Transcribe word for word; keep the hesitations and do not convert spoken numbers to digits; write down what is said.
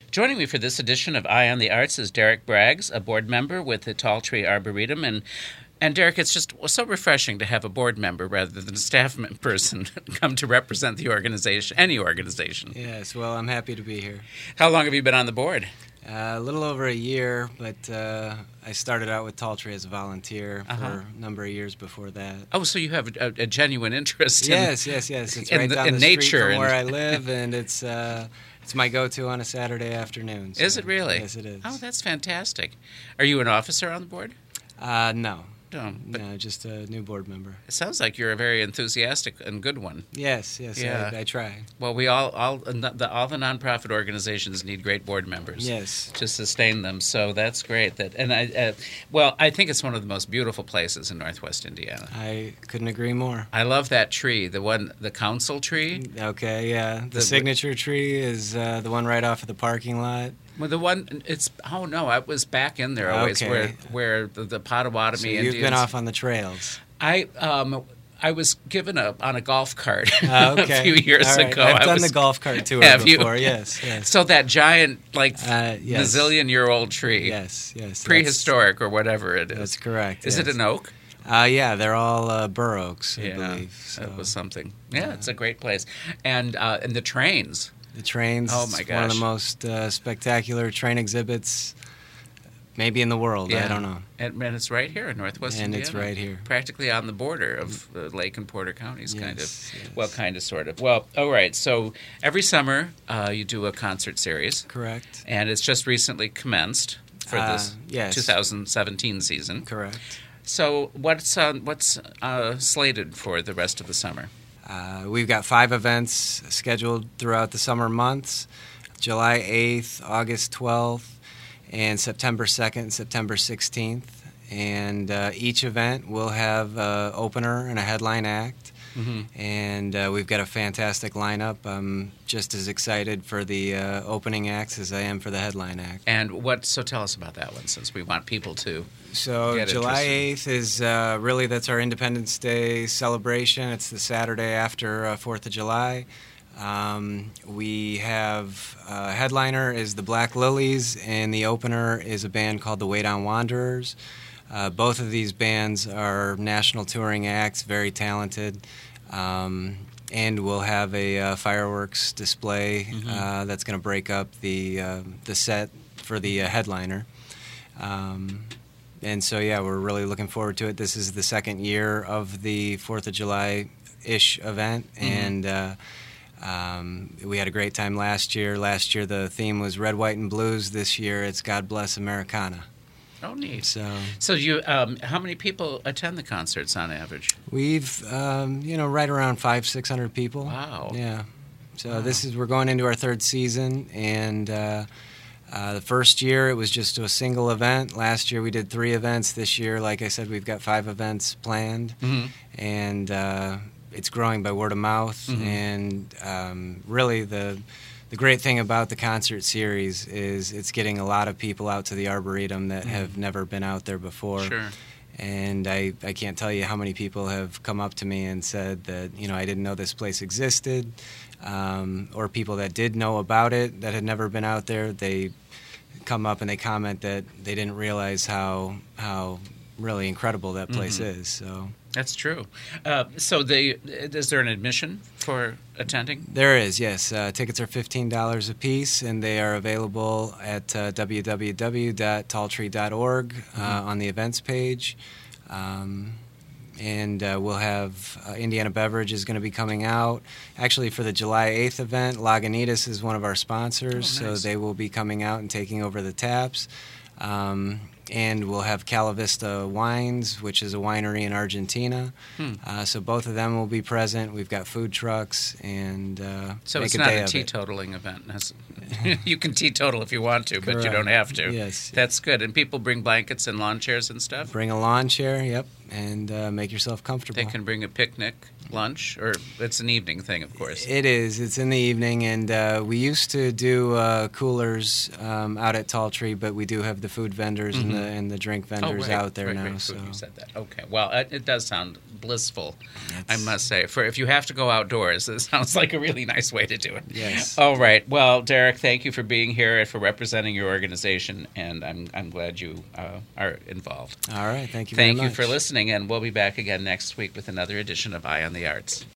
Joining me for this edition of Eye on the Arts is Derek Braggs, a board member with the Tall Tree Arboretum. And, and Derek, it's just so refreshing to have a board member rather than a staff person come to represent the organization, any organization. Yes, well, I'm happy to be here. How long have you been on the board? Uh, a little over a year, but uh, I started out with Tall Tree as a volunteer Uh-huh. for a number of years before that. Oh, so you have a, a genuine interest in Yes, yes, yes. It's in right the- down in the nature street from and- where I live, and it's uh, it's my go-to on a Saturday afternoon. so- Is it really? Yes, it is. Oh, that's fantastic. Are you an officer on the board? Uh, no, No, but no, just a new board member. it sounds like you're a very enthusiastic and good one. Yes, yes, Yeah. I, I try. Well, we all, all the, all the nonprofit organizations need great board members. Yes. To sustain them, so that's great. That and I, uh, well, I think it's one of the most beautiful places in Northwest Indiana. I couldn't agree more. I love that tree, the one, the council tree. Okay, yeah. The, The- signature tree is uh, the one right off of the parking lot. Well, the one, it's oh no, I was back in there always Okay. where where the, the Potawatomi So Indians. you've been off on the trails. I um I was given a on a golf cart Uh, okay. a few years All right. ago. I've I done was- the golf cart tour Have you? before. Yes, yes. So that giant, like Uh, yes. bazillion year old tree, Yes, yes. that's- prehistoric or whatever it is. That's correct. Is yes. it an oak? Uh, yeah, they're all uh, bur oaks, I Yeah, believe. So. that was something. Yeah, it's a great place, and uh, and the trains. The trains. Oh, my it's One of gosh. the most uh, spectacular train exhibits, maybe in the world. Yeah. I don't know. And, and it's right here in Northwest And Indiana. it's right here. Practically on the border of uh, Lake and Porter counties, kind of. Yes, yes. Well, kind of, sort of. Well, all right. So every summer uh, you do a concert series, Correct. and it's just recently commenced for Uh, this yes. two thousand seventeen season. Correct. So what's uh, what's uh, slated for the rest of the summer? Uh, we've got five events scheduled throughout the summer months: July eighth, August twelfth, and September second and September sixteenth. And uh, each event will have an opener and a headline act. Mm-hmm. And uh, we've got a fantastic lineup. I'm just as excited for the uh, opening acts as I am for the headline act. And what? So tell us about that one, since we want people to. So Get July interested. eighth is uh, really, that's our Independence Day celebration. It's the Saturday after uh, fourth of July. Um, we have uh, headliner is the Black Lilies, and the opener is a band called the Way Down Wanderers. Uh, both of these bands are national touring acts, very talented. Um, and we'll have a uh, fireworks display Mm-hmm. uh, that's going to break up the uh, the set for the uh, headliner. Um, and so, yeah, we're really looking forward to it. This is the second year of the fourth of July-ish event, Mm-hmm. and uh, um, we had a great time last year. Last year the theme was Red, White, and Blues. This year it's God Bless Americana. Oh, neat. So So you, um, how many people attend the concerts on average? we've, um, you know, right around five, six hundred people. Wow. Yeah. So Wow. this is, we're going into our third season, and uh, uh, the first year it was just a single event. Last year we did three events. This year, like I said, we've got five events planned, Mm-hmm. and uh, it's growing by word of mouth. Mhm. And um, really, the the great thing about the concert series is it's getting a lot of people out to the Arboretum that have never been out there before. Sure. And I, I can't tell you how many people have come up to me and said that, you know, I didn't know this place existed, um, or people that did know about it that had never been out there. They come up and they comment that they didn't realize how how really incredible that place Mhm. is. So That's true. Uh, so they, is there an admission for attending? there is, yes. Uh, tickets are fifteen dollars a piece, and they are available at uh, w w w dot tall tree dot org uh, on the events page. Um, and uh, we'll have uh, Indiana Beverage is going to be coming out. Actually, for the July eighth event, Lagunitas is one of our sponsors, Oh, nice. so they will be coming out and taking over the taps. Um, and we'll have Cala Vista Wines, which is a winery in Argentina. Hmm. Uh, so both of them will be present. We've got food trucks, and uh, So make it's a not day a of it. teetotaling event. That's- you can teetotal if you want to, but you Correct. don't have to. Yes. That's good. And people bring blankets and lawn chairs and stuff? Bring a lawn chair, yep, and uh, make yourself comfortable. They can bring a picnic. lunch, or it's an evening thing, of course. It is. It's in the evening, and uh, we used to do uh, coolers um, out at Tall Tree, but we do have the food vendors Mm-hmm. and the and the drink vendors oh, right, out there right, now. Right, so food, you said that. Okay. Well, it, it does sound blissful, I It's- must say. For if you have to go outdoors, it sounds like a really nice way to do it. Yes. All right. Well, Derek, thank you for being here and for representing your organization, and I'm I'm glad you uh, are involved. All right. Thank you. Thank very you for much. listening, and we'll be back again next week with another edition of Eye on the Arts.